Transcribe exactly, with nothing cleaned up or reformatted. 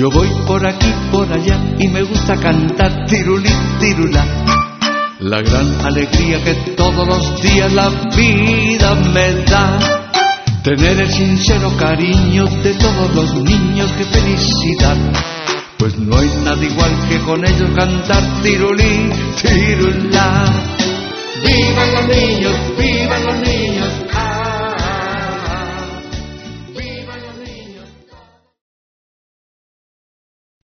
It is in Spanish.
Yo voy por aquí, por allá y me gusta cantar tirulí, tirulá. La gran alegría que todos los días la vida me da. Tener el sincero cariño de todos los niños, qué felicidad. Pues no hay nada igual que con ellos cantar tirulí, tirulá. ¡Vivan los niños!